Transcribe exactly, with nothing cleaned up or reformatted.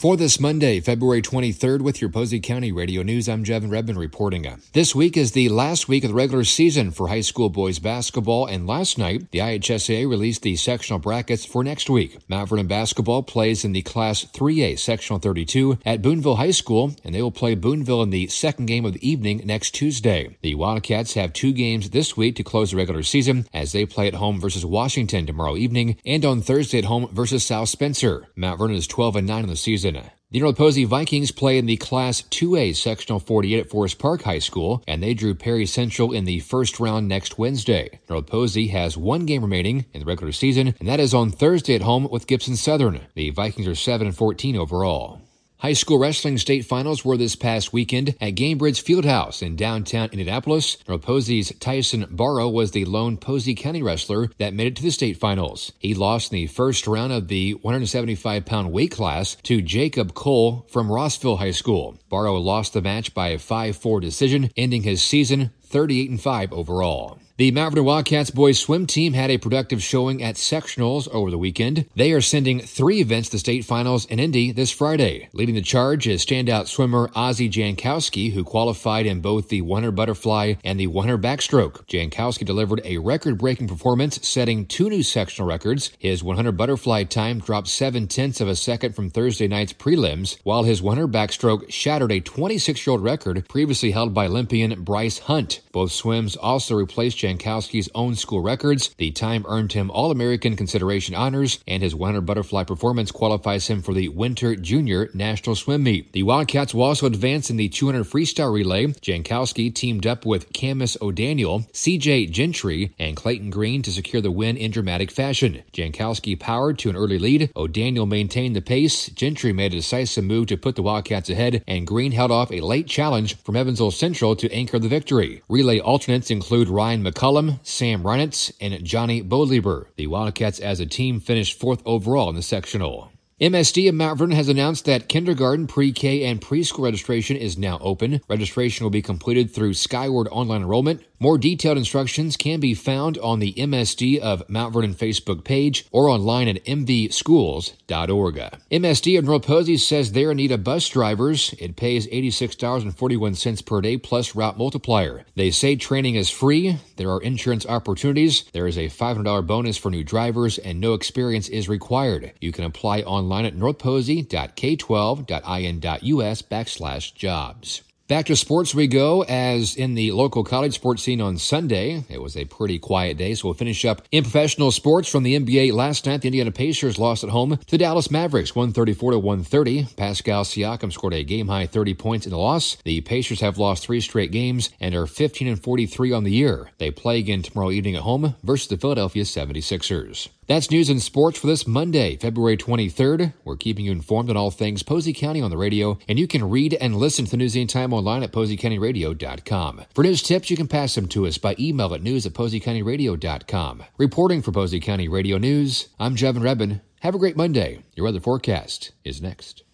For this Monday, February twenty-third, with your Posey County Radio News, I'm Jevin Redmond reporting. This week is the last week of the regular season for high school boys basketball, and last night, the I H S A A released the sectional brackets for next week. Mount Vernon basketball plays in the Class three A Sectional thirty-two at Boonville High School, and they will play Boonville in the second game of the evening next Tuesday. The Wildcats have two games this week to close the regular season, as they play at home versus Washington tomorrow evening, and on Thursday at home versus South Spencer. Mount Vernon is twelve and nine in the season. The North Posey Vikings play in the Class two A Sectional forty-eight at Forest Park High School, and they drew Perry Central in the first round next Wednesday. North Posey has one game remaining in the regular season, and that is on Thursday at home with Gibson Southern. The Vikings are seven and fourteen overall. High school wrestling state finals were this past weekend at Gamebridge Fieldhouse in downtown Indianapolis. North Posey's Tyson Barrow was the lone Posey County wrestler that made it to the state finals. He lost in the first round of the one hundred seventy-five pound weight class to Jacob Cole from Rossville High School. Barrow lost the match by a five four decision, ending his season thirty-eight and five overall. The Mount Vernon Wildcats boys swim team had a productive showing at sectionals over the weekend. They are sending three events to state finals in Indy this Friday. Leading the charge is standout swimmer Ozzie Jankowski, who qualified in both the one hundred butterfly and the one hundred backstroke. Jankowski delivered a record-breaking performance, setting two new sectional records. His one hundred butterfly time dropped seven-tenths of a second from Thursday night's prelims, while his one hundred backstroke shattered a twenty-six-year-old record previously held by Olympian Bryce Hunt. Both swims also replaced Jankowski's own school records. The time earned him All-American consideration honors, and his one hundred butterfly performance qualifies him for the Winter Junior National Swim Meet. The Wildcats will also advance in the two hundred freestyle relay. Jankowski teamed up with Camus O'Daniel, C J Gentry, and Clayton Green to secure the win in dramatic fashion. Jankowski powered to an early lead. O'Daniel maintained the pace. Gentry made a decisive move to put the Wildcats ahead, and Green held off a late challenge from Evansville Central to anchor the victory. Relay alternates include Ryan McCullum, Sam Reinitz, and Johnny Bodlieber. The Wildcats as a team finished fourth overall in the sectional. M S D of Mount Vernon has announced that kindergarten, pre-K, and preschool registration is now open. Registration will be completed through Skyward Online Enrollment. More detailed instructions can be found on the M S D of Mount Vernon Facebook page or online at m v schools dot org. M S D of North Posey says they're in need of bus drivers. It pays eighty-six dollars and forty-one cents per day plus route multiplier. They say training is free. There are insurance opportunities. There is a five hundred dollars bonus for new drivers, and no experience is required. You can apply online at north posey dot k twelve dot i n dot u s backslash jobs. Back to sports we go, as in the local college sports scene on Sunday. It was a pretty quiet day, so we'll finish up in professional sports from the N B A. Last night, the Indiana Pacers lost at home to the Dallas Mavericks, one thirty-four to one thirty. Pascal Siakam scored a game-high thirty points in the loss. The Pacers have lost three straight games and are fifteen and forty-three on the year. They play again tomorrow evening at home versus the Philadelphia seventy-sixers. That's news and sports for this Monday, February twenty-third. We're keeping you informed on all things Posey County on the radio, and you can read and listen to the news anytime online at posey county radio dot com. For news tips, you can pass them to us by email at news at posey county radio dot com. Reporting for Posey County Radio News, I'm Jevin Redmond. Have a great Monday. Your weather forecast is next.